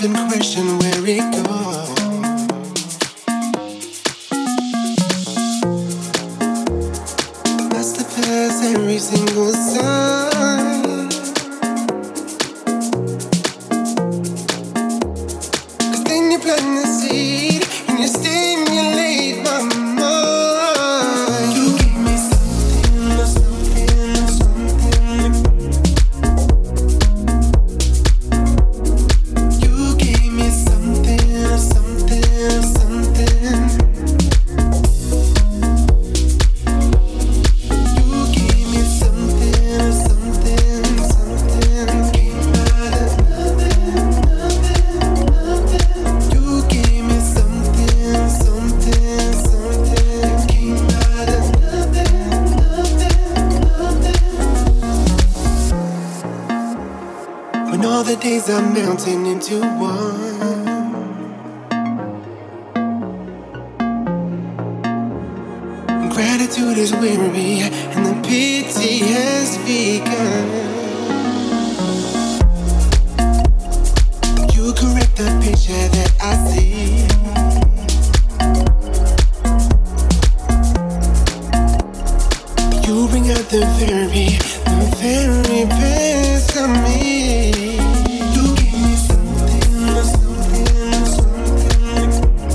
often question where it goes. Must have passed every single sign. 'Cause then you plant the seed and you stimulate my mind. You give me something, something, something. You gave me something, something, something. You gave me something, something, something. Came out of nothing, nothing, nothing. You gave me something, something, something. Came out of nothing, nothing, nothing. When all the days are melting into one, and gratitude is weary and the pity has begun. You correct the picture that I see. You bring out the very best of me. You give me something, something, something.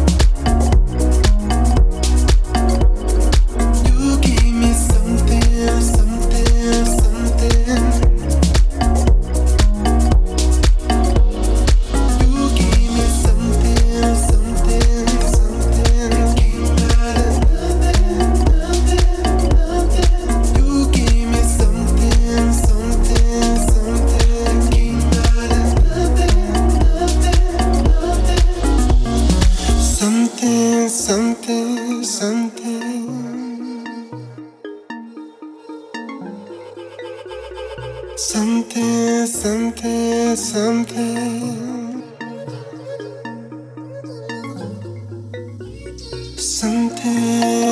You gave me something, something, something. You gave me something, something, something. Came out of nothing, nothing, nothing. You gave me something, something, something. Came out of nothing, nothing, nothing. Something, something, something. Something, something, something. Something.